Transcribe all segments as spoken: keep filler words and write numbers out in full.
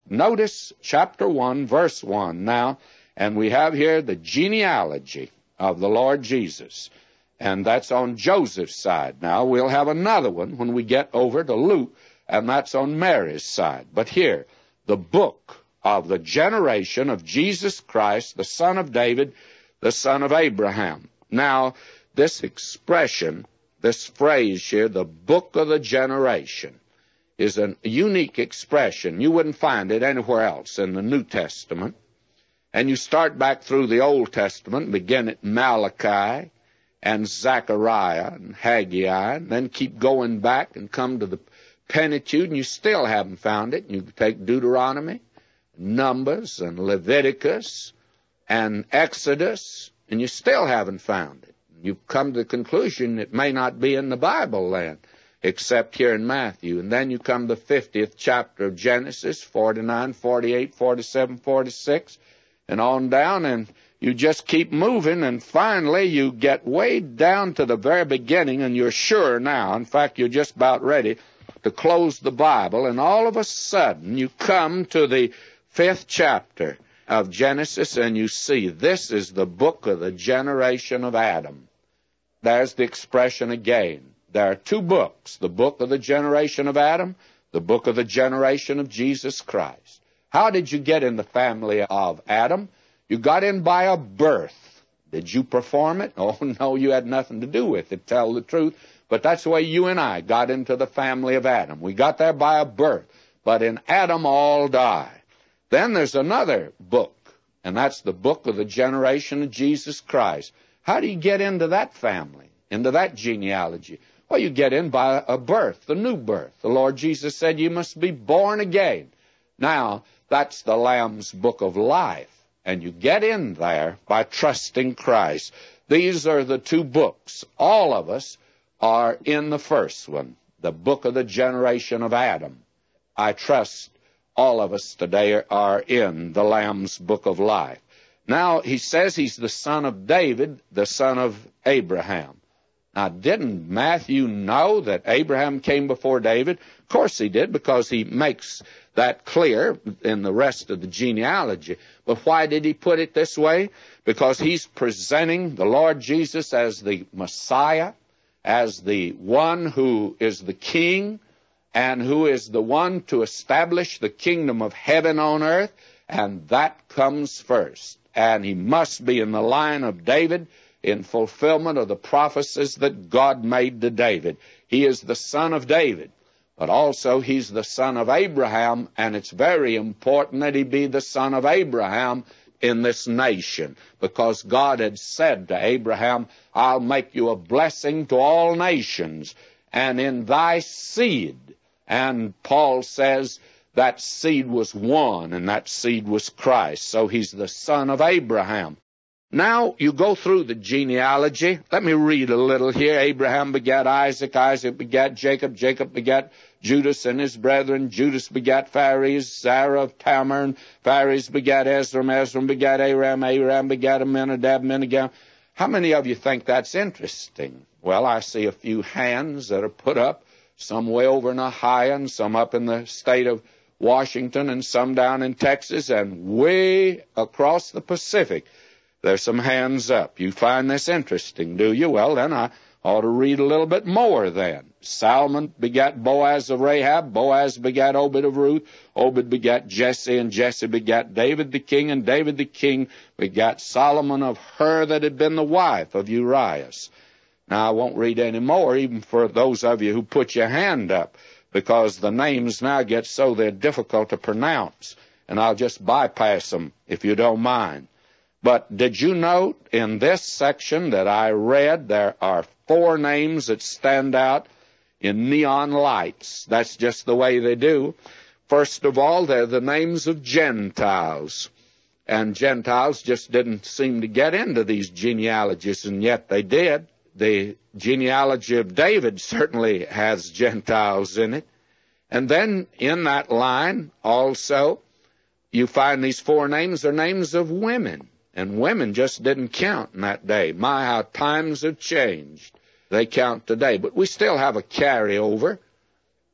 Notice chapter one, verse one now, and we have here the genealogy of the Lord Jesus, and that's on Joseph's side. Now, we'll have another one when we get over to Luke, and that's on Mary's side. But here, the book of the generation of Jesus Christ, the son of David, the son of Abraham. Now, this expression, this phrase here, the book of the generation, is a unique expression. You wouldn't find it anywhere else in the New Testament. And you start back through the Old Testament, begin at Malachi and Zechariah and Haggai, and then keep going back and come to the Pentateuch, and you still haven't found it. You take Deuteronomy, Numbers, and Leviticus, and Exodus, and you still haven't found it. You've come to the conclusion it may not be in the Bible then, except here in Matthew. And then you come to the fiftieth chapter of Genesis, forty-nine, forty-eight, forty-seven, forty-six, and on down, and you just keep moving, and finally you get way down to the very beginning, and you're sure now, in fact, you're just about ready to close the Bible, and all of a sudden you come to the fifth chapter of Genesis, and you see this is the book of the generation of Adam. There's the expression again. There are two books, the book of the generation of Adam, the book of the generation of Jesus Christ. How did you get in the family of Adam? You got in by a birth. Did you perform it? Oh, no, you had nothing to do with it, tell the truth. But that's the way you and I got into the family of Adam. We got there by a birth. But in Adam all die. Then there's another book, and that's the book of the generation of Jesus Christ. How do you get into that family, into that genealogy? Well, you get in by a birth, the new birth. The Lord Jesus said you must be born again. Now, that's the Lamb's book of life, and you get in there by trusting Christ. These are the two books. All of us are in the first one, the book of the generation of Adam. I trust all of us today are in the Lamb's book of life. Now, he says he's the son of David, the son of Abraham. Now, didn't Matthew know that Abraham came before David? Of course he did, because he makes that clear in the rest of the genealogy. But why did he put it this way? Because he's presenting the Lord Jesus as the Messiah, as the one who is the king, and who is the one to establish the kingdom of heaven on earth, and that comes first. And he must be in the line of David in fulfillment of the prophecies that God made to David. He is the son of David, but also he's the son of Abraham, and it's very important that he be the son of Abraham in this nation, because God had said to Abraham, I'll make you a blessing to all nations, and in thy seed. And Paul says that seed was one, and that seed was Christ. So he's the son of Abraham. Now you go through the genealogy. Let me read a little here. Abraham begat Isaac, Isaac begat Jacob, Jacob begat Judas and his brethren, Judas begat Phares, Zerah of Tamar, and Phares begat Ezram, Ezram begat Aram, Aram begat Amminadab, Amminadab. How many of you think that's interesting? Well, I see a few hands that are put up, some way over in Ohio, and some up in the state of Washington, and some down in Texas, and way across the Pacific. There's some hands up. You find this interesting, do you? Well, then I ought to read a little bit more then. Salmon begat Boaz of Rahab, Boaz begat Obed of Ruth, Obed begat Jesse, and Jesse begat David the king, and David the king begat Solomon of her that had been the wife of Urias. Now, I won't read any more, even for those of you who put your hand up, because the names now get so they're difficult to pronounce, and I'll just bypass them if you don't mind. But did you note in this section that I read there are four names that stand out in neon lights? That's just the way they do. First of all, they're the names of Gentiles. And Gentiles just didn't seem to get into these genealogies, and yet they did. The genealogy of David certainly has Gentiles in it. And then in that line also, you find these four names are names of women. And women just didn't count in that day. My, how times have changed. They count today. But we still have a carryover.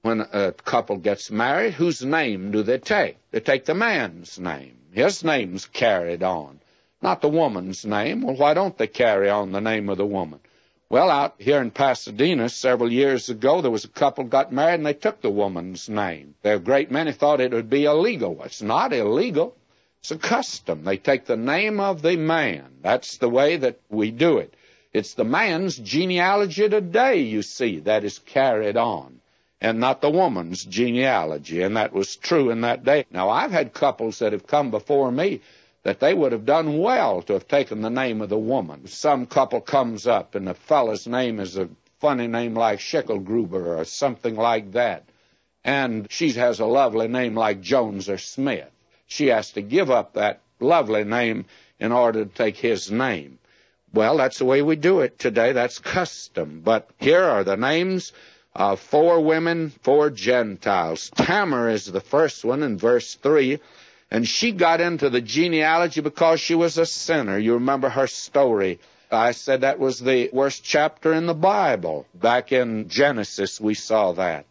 when a couple gets married, whose name do they take? They take the man's name. His name's carried on, not the woman's name. Well, why don't they carry on the name of the woman? Well, out here in Pasadena several years ago, there was a couple got married, and they took the woman's name. There, a great many thought it would be illegal. It's not illegal. It's a custom. They take the name of the man. That's the way that we do it. It's the man's genealogy today, you see, that is carried on, and not the woman's genealogy, and that was true in that day. Now, I've had couples that have come before me that they would have done well to have taken the name of the woman. Some couple comes up, and the fellow's name is a funny name like Schickelgruber or something like that, and she has a lovely name like Jones or Smith. She has to give up that lovely name in order to take his name. Well, that's the way we do it today. That's custom. But here are the names of four women, four Gentiles. Tamar is the first one in verse three. And she got into the genealogy because she was a sinner. You remember her story. I said that was the worst chapter in the Bible. Back in Genesis, we saw that.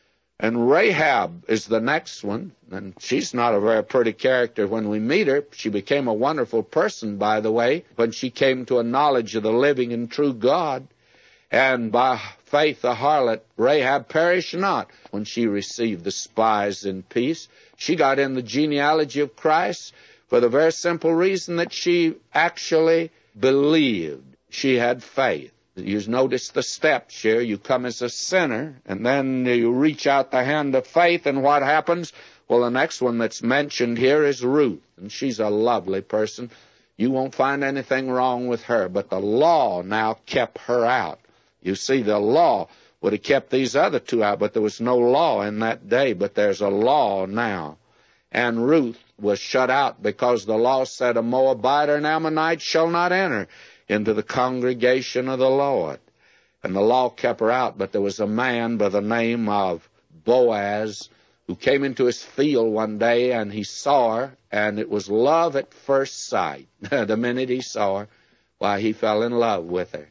And Rahab is the next one. And she's not a very pretty character when we meet her. She became a wonderful person, by the way, when she came to a knowledge of the living and true God. And by faith, the harlot Rahab perished not when she received the spies in peace. She got in the genealogy of Christ for the very simple reason that she actually believed. She had faith. You notice the steps here. You come as a sinner, and then you reach out the hand of faith, and what happens? Well, the next one that's mentioned here is Ruth, and she's a lovely person. You won't find anything wrong with her, but the law now kept her out. You see, the law would have kept these other two out, but there was no law in that day, but there's a law now. And Ruth was shut out because the law said a Moabite or an Ammonite shall not enter into the congregation of the Lord. And the law kept her out, but there was a man by the name of Boaz who came into his field one day, and he saw her, and it was love at first sight. The minute he saw her, why, he fell in love with her.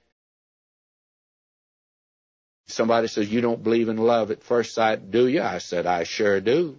Somebody says, you don't believe in love at first sight, do you? I said, I sure do.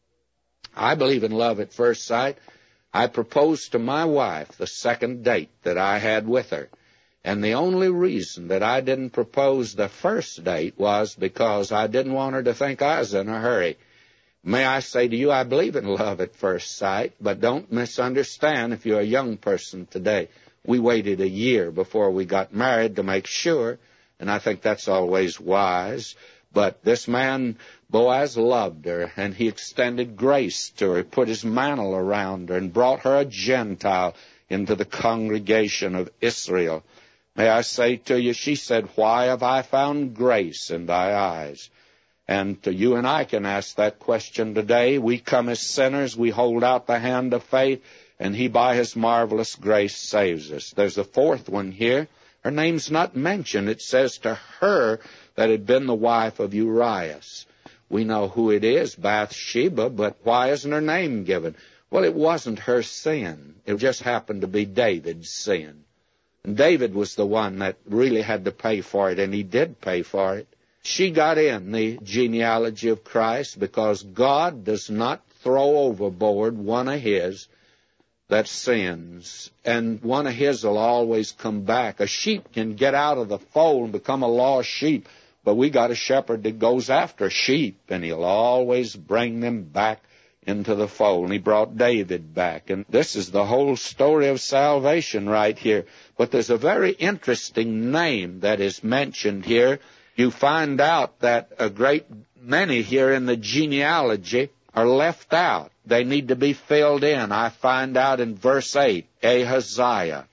I believe in love at first sight. I proposed to my wife the second date that I had with her. And the only reason that I didn't propose the first date was because I didn't want her to think I was in a hurry. May I say to you, I believe in love at first sight, but don't misunderstand if you're a young person today. We waited a year before we got married to make sure, and I think that's always wise. But this man, Boaz, loved her, and he extended grace to her, put his mantle around her, and brought her a Gentile into the congregation of Israel. May I say to you, she said, why have I found grace in thy eyes? And to you and I can ask that question today. We come as sinners, we hold out the hand of faith, and he by his marvelous grace saves us. There's a fourth one here. Her name's not mentioned. It says to her that had been the wife of Urias. We know who it is, Bathsheba, but why isn't her name given? Well, it wasn't her sin. It just happened to be David's sin. And David was the one that really had to pay for it, and he did pay for it. She got in the genealogy of Christ because God does not throw overboard one of his that sins, and one of his will always come back. A sheep can get out of the fold and become a lost sheep, but we got a shepherd that goes after sheep, and he'll always bring them back into the fold. And he brought David back. And this is the whole story of salvation right here. But there's a very interesting name that is mentioned here. You find out that a great many here in the genealogy are left out. They need to be filled in. I find out in verse eight, Ahaziah,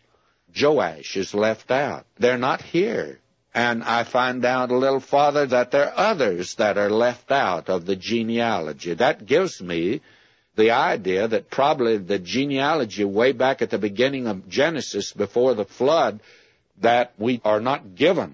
Joash is left out. They're not here. And I find out a little farther that there are others that are left out of the genealogy. That gives me the idea that probably the genealogy way back at the beginning of Genesis before the flood, that we are not given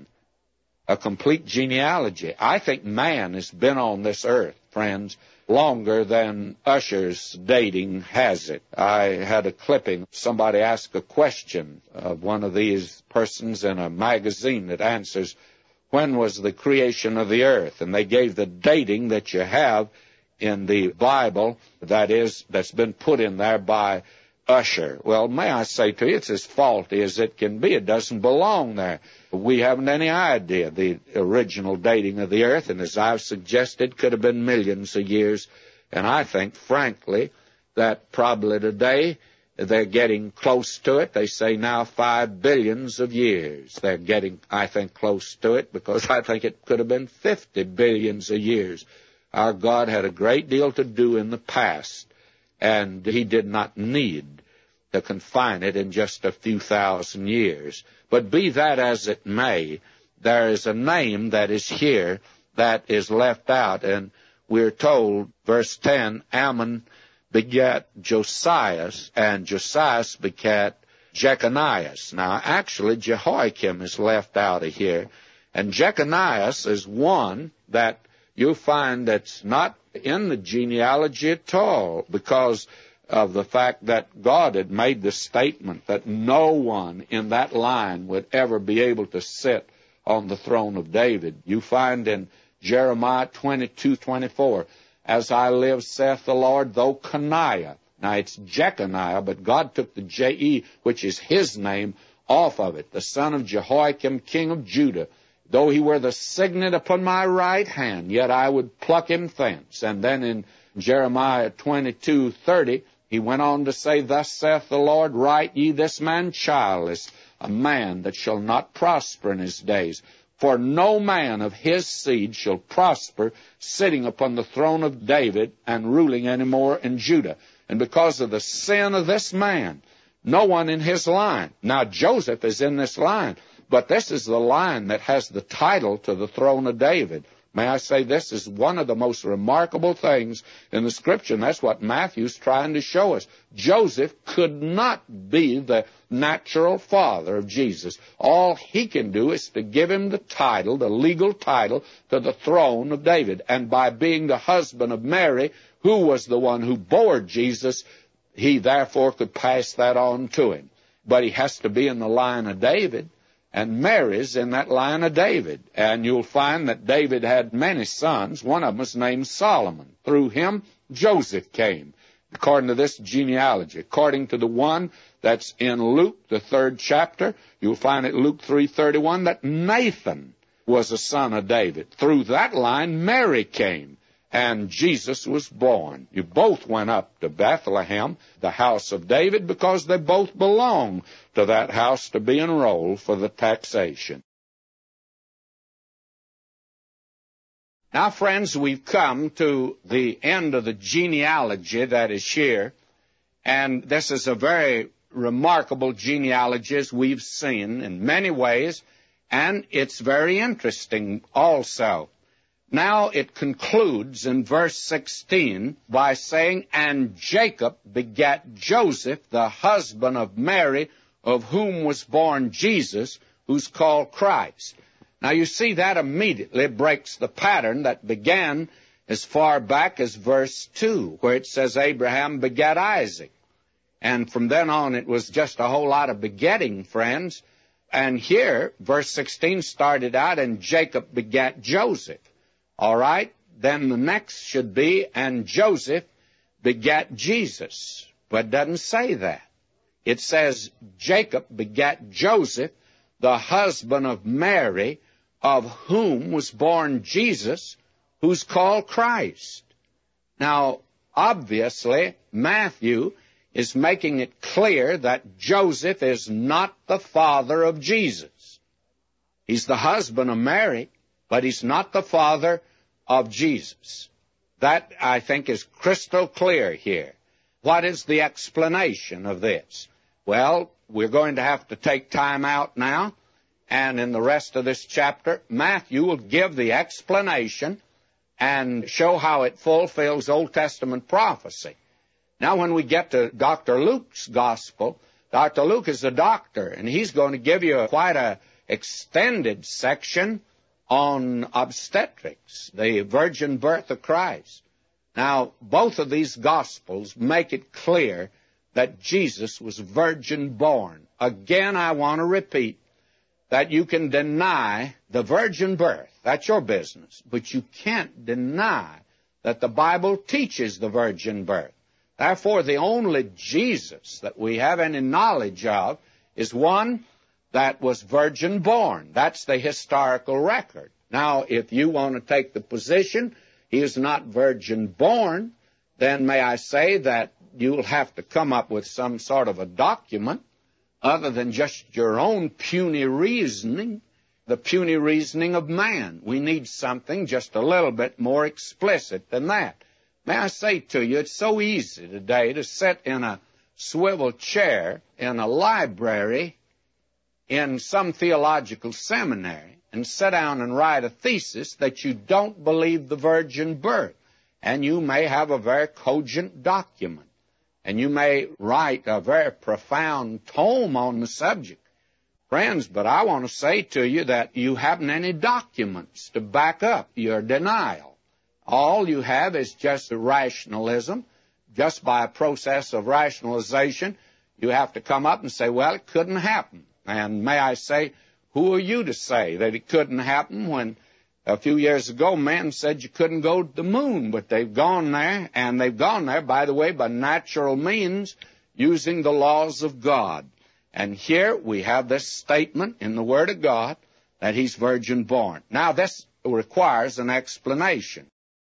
a complete genealogy. I think man has been on this earth, friends, longer than Usher's dating has it. I had a clipping. Somebody asked a question of one of these persons in a magazine that answers when was the creation of the earth, and they gave the dating that you have in the Bible, that is, that's been put in there by Usher. Well, may I say to you, it's as faulty as it can be. It doesn't belong there. We haven't any idea the original dating of the earth, and as I've suggested, could have been millions of years. And I think, frankly, that probably today they're getting close to it. They say now five billions of years. They're getting, I think, close to it, because I think it could have been fifty billions of years. Our God had a great deal to do in the past, and he did not need to confine it in just a few thousand years. But be that as it may, there is a name that is here that is left out, and we're told, verse ten, Ammon begat Josias, and Josias begat Jeconias. Now, actually, Jehoiakim is left out of here, and Jeconias is one that you'll find that's not in the genealogy at all, because of the fact that God had made the statement that no one in that line would ever be able to sit on the throne of David. You find in Jeremiah twenty-two twenty-four, as I live, saith the Lord, though Coniah, now it's Jeconiah, but God took the J E, which is his name, off of it, the son of Jehoiakim, king of Judah, though he were the signet upon my right hand, yet I would pluck him thence. And then in Jeremiah twenty-two thirty, he went on to say, thus saith the Lord, write ye, this man childless, a man that shall not prosper in his days. For no man of his seed shall prosper, sitting upon the throne of David and ruling any more in Judah. And because of the sin of this man, no one in his line. Now Joseph is in this line, but this is the line that has the title to the throne of David. May I say, this is one of the most remarkable things in the Scripture, and that's what Matthew's trying to show us. Joseph could not be the natural father of Jesus. All he can do is to give him the title, the legal title, to the throne of David. And by being the husband of Mary, who was the one who bore Jesus, he therefore could pass that on to him. But he has to be in the line of David. And Mary's in that line of David. And you'll find that David had many sons. One of them was named Solomon. Through him, Joseph came, according to this genealogy. According to the one that's in Luke, the third chapter, you'll find at Luke three thirty-one that Nathan was a son of David. Through that line, Mary came, and Jesus was born. You both went up to Bethlehem, the house of David, because they both belong to that house to be enrolled for the taxation. Now, friends, we've come to the end of the genealogy that is here, and this is a very remarkable genealogy, as we've seen in many ways, and it's very interesting also. Now it concludes in verse sixteen by saying, and Jacob begat Joseph, the husband of Mary, of whom was born Jesus, who's called Christ. Now you see that immediately breaks the pattern that began as far back as verse two, where it says Abraham begat Isaac. And from then on it was just a whole lot of begetting, friends. And here, verse sixteen started out, and Jacob begat Joseph. All right, then the next should be, and Joseph begat Jesus. But it doesn't say that. It says Jacob begat Joseph, the husband of Mary, of whom was born Jesus, who's called Christ. Now, obviously, Matthew is making it clear that Joseph is not the father of Jesus. He's the husband of Mary, but he's not the father of Jesus. That, I think, is crystal clear here. What is the explanation of this? Well, we're going to have to take time out now, and in the rest of this chapter, Matthew will give the explanation and show how it fulfills Old Testament prophecy. Now, when we get to Doctor Luke's gospel, Doctor Luke is a doctor, and he's going to give you quite a extended section on obstetrics, the virgin birth of Christ. Now, both of these Gospels make it clear that Jesus was virgin born. Again, I want to repeat, that you can deny the virgin birth. That's your business. But you can't deny that the Bible teaches the virgin birth. Therefore, the only Jesus that we have any knowledge of is one that was virgin born. That's the historical record. Now, if you want to take the position he is not virgin born, then may I say that you'll have to come up with some sort of a document other than just your own puny reasoning, the puny reasoning of man. We need something just a little bit more explicit than that. May I say to you, it's so easy today to sit in a swivel chair in a library in some theological seminary and sit down and write a thesis that you don't believe the virgin birth. And you may have a very cogent document. And you may write a very profound tome on the subject. Friends, but I want to say to you that you haven't any documents to back up your denial. All you have is just rationalism. Just by a process of rationalization, you have to come up and say, well, it couldn't happen. And may I say, who are you to say that it couldn't happen when a few years ago men said you couldn't go to the moon, but they've gone there, and they've gone there, by the way, by natural means, using the laws of God. And here we have this statement in the Word of God that he's virgin born. Now, this requires an explanation.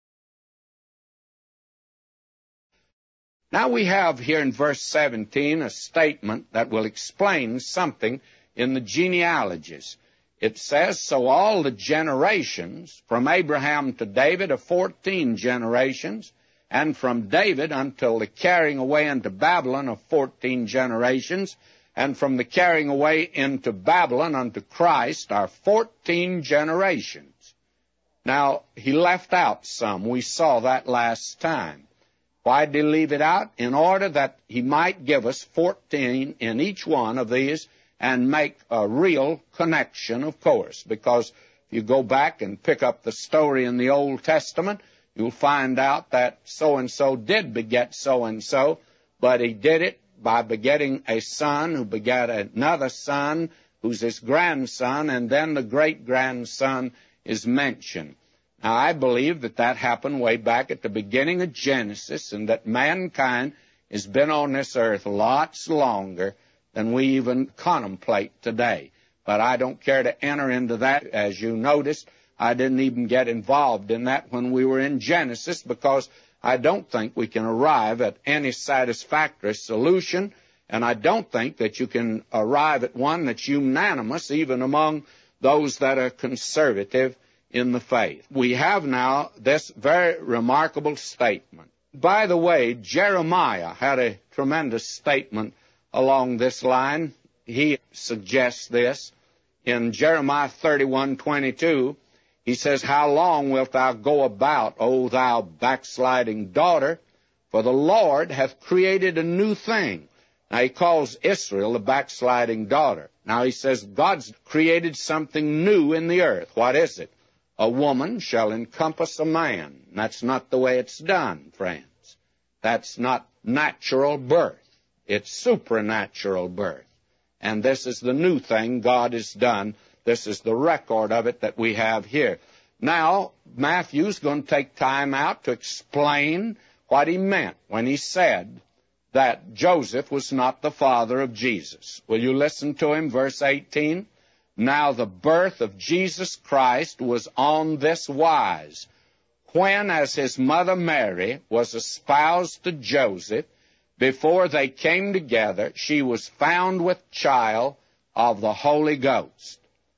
Now we have here in verse seventeen a statement that will explain something in the genealogies. It says, so all the generations from Abraham to David are fourteen generations, and from David until the carrying away into Babylon are fourteen generations, and from the carrying away into Babylon unto Christ are fourteen generations. Now, he left out some. We saw that last time. Why did he leave it out? In order that he might give us fourteen in each one of these and make a real connection, of course, because if you go back and pick up the story in the Old Testament, you'll find out that so-and-so did beget so-and-so, but he did it by begetting a son who begat another son who's his grandson, and then the great-grandson is mentioned. Now, I believe that that happened way back at the beginning of Genesis, and that mankind has been on this earth lots longer than we even contemplate today. But I don't care to enter into that. As you noticed, I didn't even get involved in that when we were in Genesis, because I don't think we can arrive at any satisfactory solution, and I don't think that you can arrive at one that's unanimous, even among those that are conservative in the faith. We have now this very remarkable statement. By the way, Jeremiah had a tremendous statement along this line. He suggests this in Jeremiah thirty-one twenty-two. He says, how long wilt thou go about, O thou backsliding daughter? For the Lord hath created a new thing. Now, he calls Israel the backsliding daughter. Now, he says, God's created something new in the earth. What is it? A woman shall encompass a man. That's not the way it's done, friends. That's not natural birth. It's supernatural birth. And this is the new thing God has done. This is the record of it that we have here. Now, Matthew's going to take time out to explain what he meant when he said that Joseph was not the father of Jesus. Will you listen to him? Verse eighteen. Now the birth of Jesus Christ was on this wise. When, as his mother Mary was espoused to Joseph, before they came together, she was found with child of the Holy Ghost.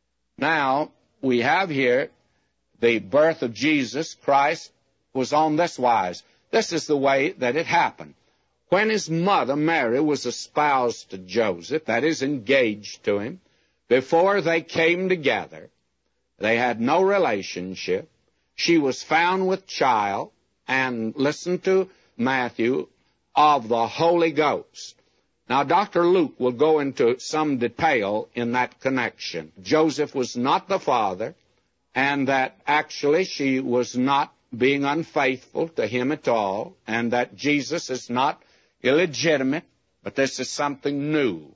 Now, we have here the birth of Jesus Christ was on this wise. This is the way that it happened. When his mother Mary was espoused to Joseph, that is, engaged to him, before they came together, they had no relationship. She was found with child, and listen to Matthew, of the Holy Ghost. Now, Doctor Luke will go into some detail in that connection. Joseph was not the father, and that actually she was not being unfaithful to him at all, and that Jesus is not illegitimate, but this is something new.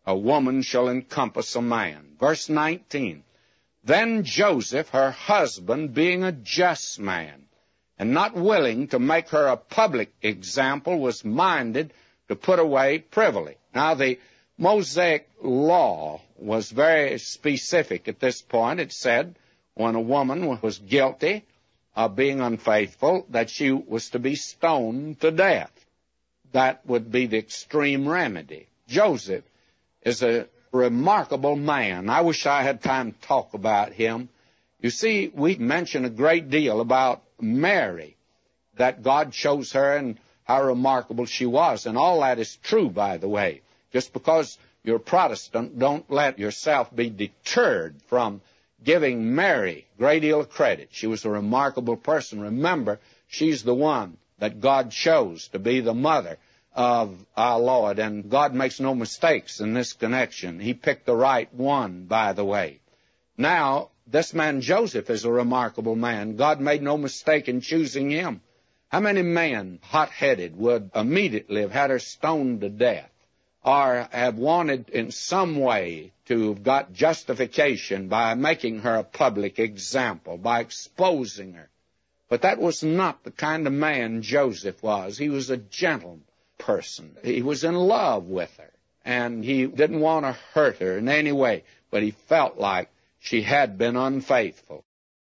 a woman shall encompass a man. Verse nineteen, then Joseph, her husband, being a just man, and not willing to make her a public example, was minded to put away privily. Now, the Mosaic law was very specific at this point. It said when a woman was guilty of being unfaithful, that she was to be stoned to death. That would be the extreme remedy. Joseph is a remarkable man. I wish I had time to talk about him. You see, we mention a great deal about Mary, that God chose her and how remarkable she was. And all that is true, by the way. Just because you're Protestant, don't let yourself be deterred from giving Mary a great deal of credit. She was a remarkable person. Remember, she's the one that God chose to be the mother of our Lord. And God makes no mistakes in this connection. He picked the right one, by the way. Now, this man Joseph is a remarkable man. God made no mistake in choosing him. How many men, hot-headed, would immediately have had her stoned to death, or have wanted in some way to have got justification by making her a public example, by exposing her? But that was not the kind of man Joseph was. He was a gentle person. He was in love with her, and he didn't want to hurt her in any way, but he felt like she had been unfaithful.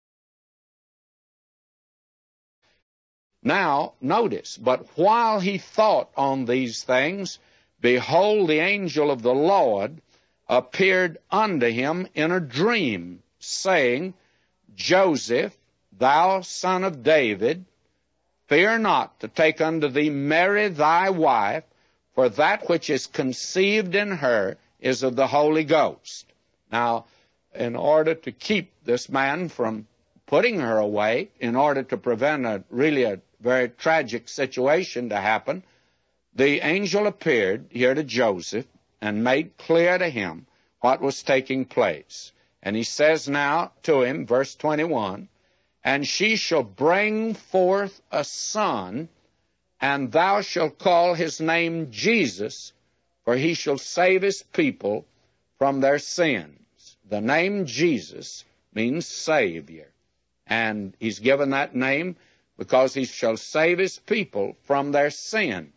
Now, notice, but while he thought on these things, behold, the angel of the Lord appeared unto him in a dream, saying, Joseph, thou son of David, fear not to take unto thee Mary thy wife, for that which is conceived in her is of the Holy Ghost. Now, in order to keep this man from putting her away, in order to prevent a really a very tragic situation to happen, the angel appeared here to Joseph and made clear to him what was taking place. And he says now to him, verse twenty-one, and she shall bring forth a son, and thou shalt call his name Jesus, for he shall save his people from their sins. The name Jesus means Savior, and he's given that name because he shall save his people from their sins.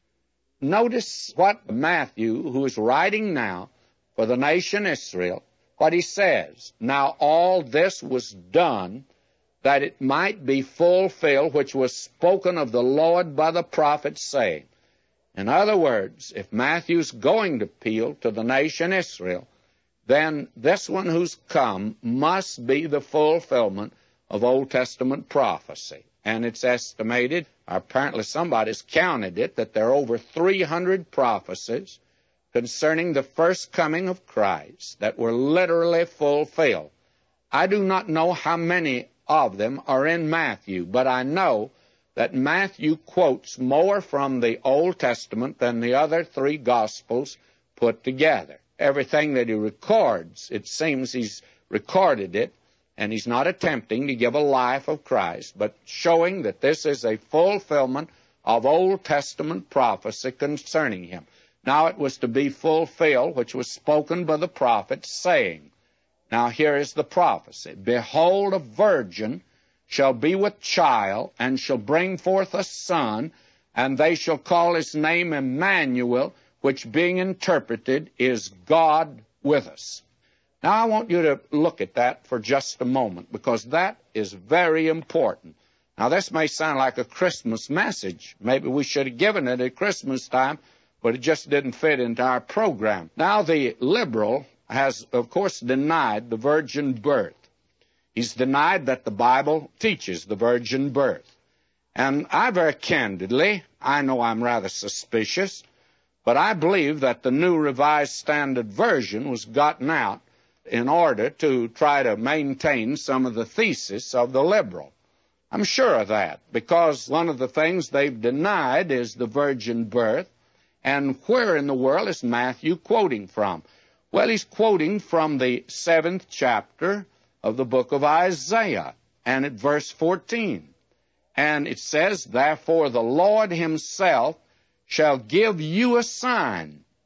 Notice what Matthew, who is writing now for the nation Israel, what he says. Now all this was done that it might be fulfilled, which was spoken of the Lord by the prophet, saying. In other words, if Matthew's going to appeal to the nation Israel, then this one who's come must be the fulfillment of Old Testament prophecy. And it's estimated, apparently somebody's counted it, that there are over three hundred prophecies concerning the first coming of Christ that were literally fulfilled. I do not know how many of them are in Matthew, but I know that Matthew quotes more from the Old Testament than the other three Gospels put together. Everything that he records, it seems he's recorded it, and he's not attempting to give a life of Christ, but showing that this is a fulfillment of Old Testament prophecy concerning him. Now it was to be fulfilled, which was spoken by the prophet, saying, now here is the prophecy, behold, a virgin shall be with child, and shall bring forth a son, and they shall call his name Emmanuel, which being interpreted is God with us. Now I want you to look at that for just a moment, because that is very important. Now this may sound like a Christmas message. Maybe we should have given it at Christmas time, but it just didn't fit into our program. Now the liberal has, of course, denied the virgin birth. He's denied that the Bible teaches the virgin birth. And I very candidly, I know I'm rather suspicious, but I believe that the New Revised Standard Version was gotten out in order to try to maintain some of the thesis of the liberal. I'm sure of that, because one of the things they've denied is the virgin birth. And where in the world is Matthew quoting from? Well, he's quoting from the seventh chapter of the book of Isaiah, and at verse fourteen. And it says, therefore the Lord himself shall give you a sign.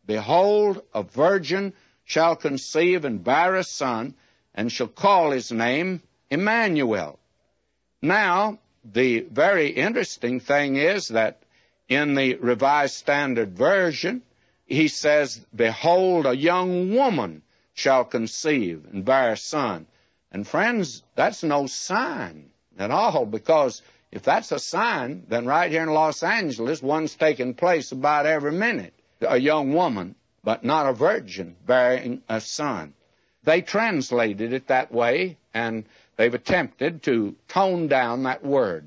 Behold, a virgin shall conceive and bear a son, and shall call his name Emmanuel. Now, the very interesting thing is that in the Revised Standard Version, he says, behold, a young woman shall conceive and bear a son. And friends, that's no sign at all, because if that's a sign, then right here in Los Angeles, one's taking place about every minute. A young woman, but not a virgin, bearing a son. They translated it that way, and they've attempted to tone down that word.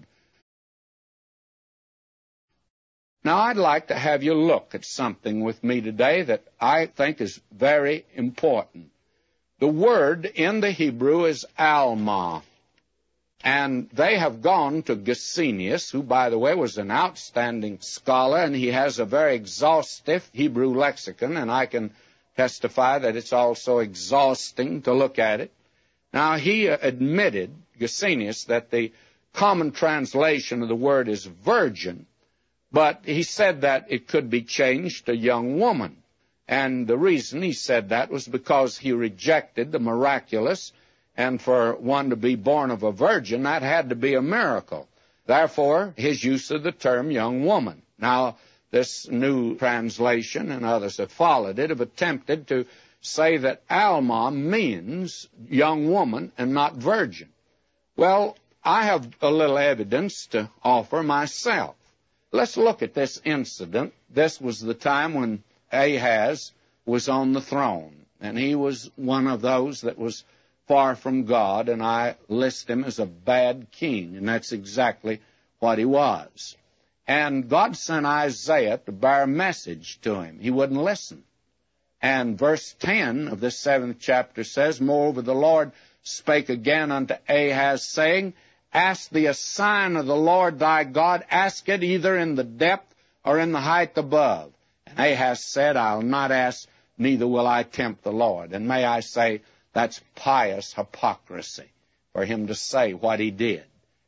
Now, I'd like to have you look at something with me today that I think is very important. The word in the Hebrew is Alma. And they have gone to Gesenius, who, by the way, was an outstanding scholar, and he has a very exhaustive Hebrew lexicon, and I can testify that it's also exhausting to look at it. Now, he admitted, Gesenius, that the common translation of the word is virgin, but he said that it could be changed to young woman. And the reason he said that was because he rejected the miraculous, and for one to be born of a virgin, that had to be a miracle. Therefore, his use of the term young woman. Now, this new translation, and others have followed it, have attempted to say that Alma means young woman and not virgin. Well, I have a little evidence to offer myself. Let's look at this incident. This was the time when Ahaz was on the throne, and he was one of those that was far from God, and I list him as a bad king, and that's exactly what he was. And God sent Isaiah to bear a message to him. He wouldn't listen. And verse ten of this seventh chapter says, Moreover, the Lord spake again unto Ahaz, saying, Ask thee a sign of the Lord thy God, ask it either in the depth or in the height above. And Ahaz said, I'll not ask, neither will I tempt the Lord. And may I say, that's pious hypocrisy for him to say what he did.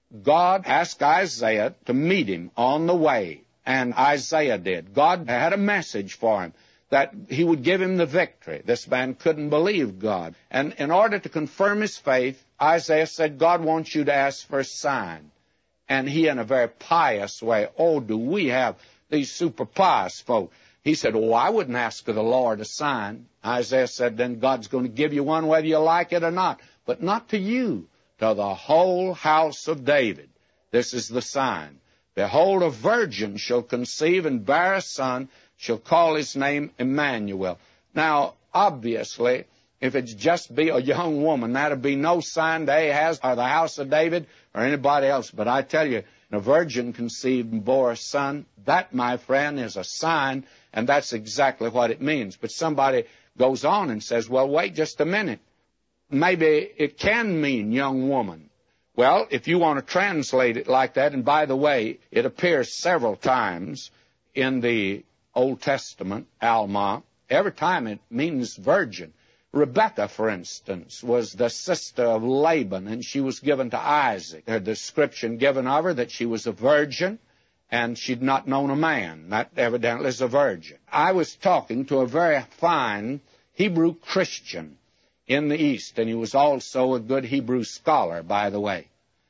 God asked Isaiah to meet him on the way, and Isaiah did. God had a message for him that he would give him the victory. This man couldn't believe God. And in order to confirm his faith, Isaiah said, God wants you to ask for a sign. And he, in a very pious way, oh, do we have these super pious folk? He said, oh, I wouldn't ask of the Lord a sign. Isaiah said, then God's going to give you one whether you like it or not. But not to you, to the whole house of David. This is the sign. Behold, a virgin shall conceive and bear a son, shall call his name Emmanuel. Now, obviously, if it's just be a young woman, that'll be no sign to Ahaz or the house of David or anybody else. But I tell you, a virgin conceived and bore a son, that, my friend, is a sign, and that's exactly what it means. But somebody goes on and says, well, wait just a minute. Maybe it can mean young woman. Well, if you want to translate it like that, and by the way, it appears several times in the Old Testament, Alma, every time it means virgin. Rebekah, for instance, was the sister of Laban, and she was given to Isaac. There's a description given of her that she was a virgin, and she'd not known a man. That evidently is a virgin. I was talking to a very fine Hebrew Christian in the East, and he was also a good Hebrew scholar, by the way.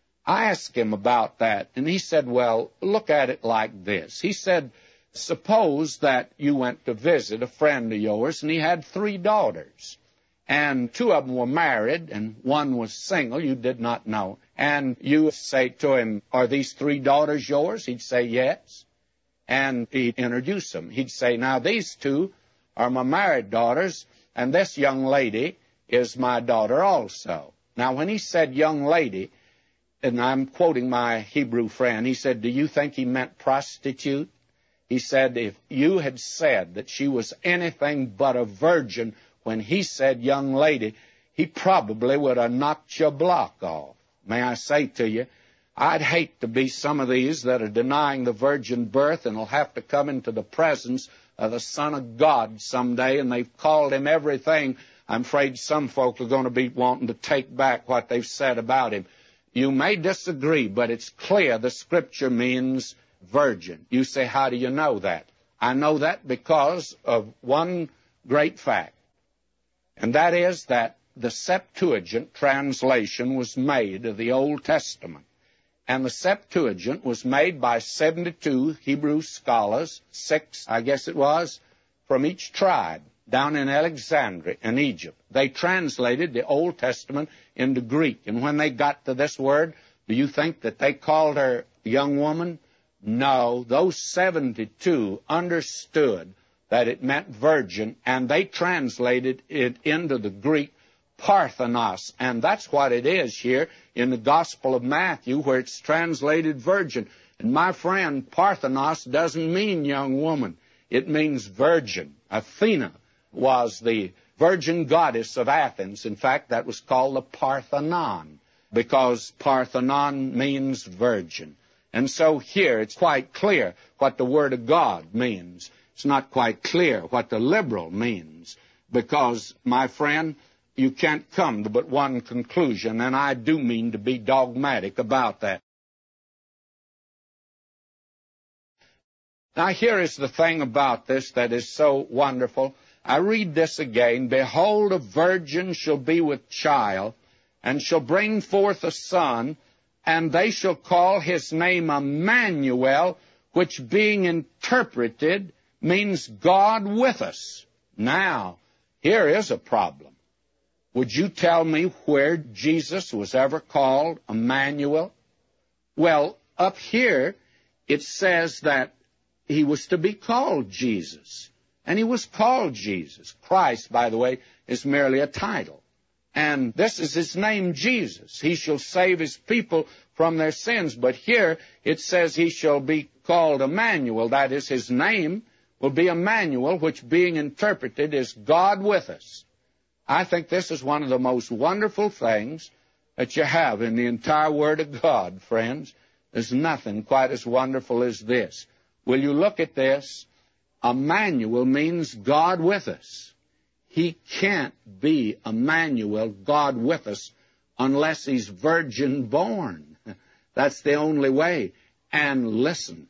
I asked him about that, and he said, well, look at it like this. He said, suppose that you went to visit a friend of yours, and he had three daughters. And two of them were married, and one was single, you did not know. And you say to him, are these three daughters yours? He'd say, yes. And he'd introduce them. He'd say, now, these two are my married daughters, and this young lady is my daughter also. Now, when he said young lady, and I'm quoting my Hebrew friend, he said, do you think he meant prostitute? He said, if you had said that she was anything but a virgin when he said young lady, he probably would have knocked your block off. May I say to you, I'd hate to be some of these that are denying the virgin birth and will have to come into the presence of the Son of God someday, and they've called him everything. I'm afraid some folk are going to be wanting to take back what they've said about him. You may disagree, but it's clear the Scripture means virgin. You say, how do you know that? I know that because of one great fact, and that is that the Septuagint translation was made of the Old Testament. And the Septuagint was made by seventy-two Hebrew scholars, six, I guess it was, from each tribe, down in Alexandria in Egypt. They translated the Old Testament into Greek. And when they got to this word, do you think that they called her young woman? No, those seventy-two understood that it meant virgin, and they translated it into the Greek Parthenos, and that's what it is here in the Gospel of Matthew, where it's translated virgin. And my friend, Parthenos doesn't mean young woman. It means virgin. Athena was the virgin goddess of Athens. In fact, that was called the Parthenon, because Parthenon means virgin. And so here it's quite clear what the Word of God means. It's not quite clear what the liberal means, because, my friend, you can't come to but one conclusion, and I do mean to be dogmatic about that. Now, here is the thing about this that is so wonderful. I read this again. Behold, a virgin shall be with child, and shall bring forth a son, and they shall call his name Emmanuel, which being interpreted means God with us. Now, here is a problem. Would you tell me where Jesus was ever called Emmanuel? Well, up here it says that he was to be called Jesus. And he was called Jesus. Christ, by the way, is merely a title. And this is his name, Jesus. He shall save his people from their sins. But here it says he shall be called Emmanuel. That is, his name will be Emmanuel, which being interpreted is God with us. I think this is one of the most wonderful things that you have in the entire Word of God, friends. There's nothing quite as wonderful as this. Will you look at this? Emmanuel means God with us. He can't be Emmanuel, God with us, unless he's virgin born. That's the only way. And listen,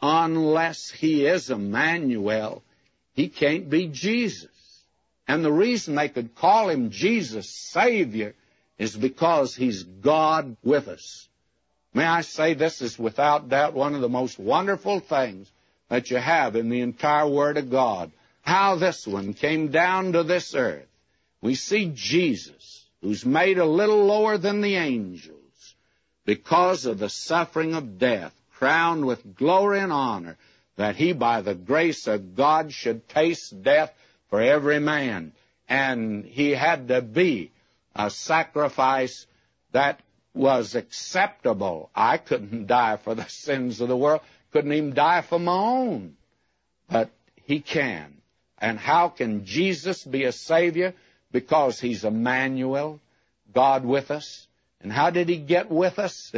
unless he is Emmanuel, he can't be Jesus. And the reason they could call him Jesus, Savior, is because he's God with us. May I say, this is without doubt one of the most wonderful things that you have in the entire Word of God. How this one came down to this earth. We see Jesus, who's made a little lower than the angels because of the suffering of death, crowned with glory and honor, that he, by the grace of God, should taste death for every man. And he had to be a sacrifice that was acceptable. I couldn't die for the sins of the world. Couldn't even die for my own. But he can. And how can Jesus be a Savior? Because he's Emmanuel, God with us. And how did he get with us?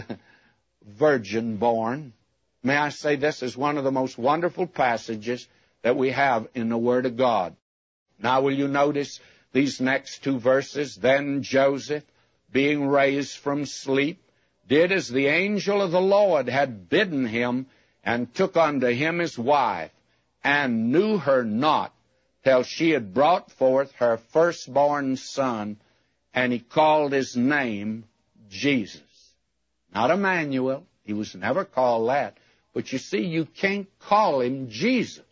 Virgin born. May I say, this is one of the most wonderful passages that we have in the Word of God. Now, will you notice these next two verses? Then Joseph, being raised from sleep, did as the angel of the Lord had bidden him, and took unto him his wife, and knew her not, till she had brought forth her firstborn son, and he called his name Jesus. Not Emmanuel. He was never called that. But you see, you can't call him Jesus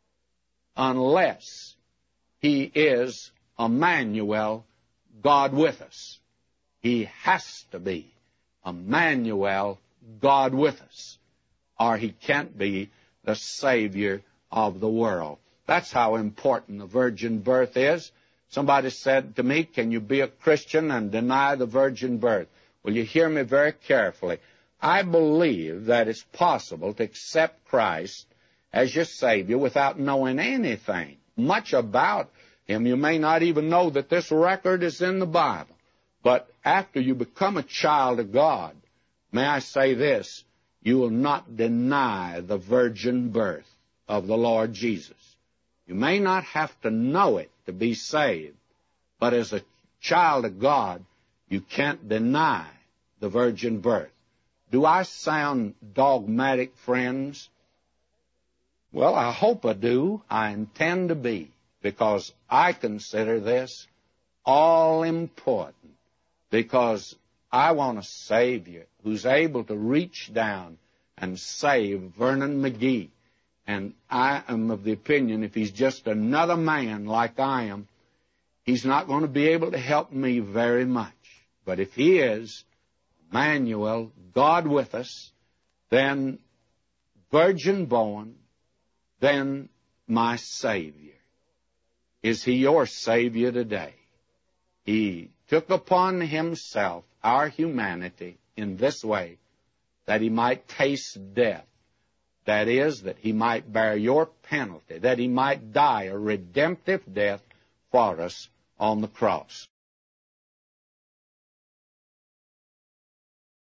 unless he is Emmanuel, God with us. He has to be Emmanuel, God with us, or he can't be the Savior of the world. That's how important the virgin birth is. Somebody said to me, can you be a Christian and deny the virgin birth? Well, you hear me very carefully. I believe that it's possible to accept Christ as your Savior without knowing anything much about him. You may not even know that this record is in the Bible. But after you become a child of God, may I say this, you will not deny the virgin birth of the Lord Jesus. You may not have to know it to be saved, but as a child of God, you can't deny the virgin birth. Do I sound dogmatic, friends? Well, I hope I do. I intend to be, because I consider this all important, because I want a Savior who's able to reach down and save Vernon McGee. And I am of the opinion if he's just another man like I am, he's not going to be able to help me very much. But if he is, Emmanuel, God with us, then virgin born, then my Savior. Is he your Savior today? He took upon himself our humanity in this way, that he might taste death. That is, that he might bear your penalty, that he might die a redemptive death for us on the cross.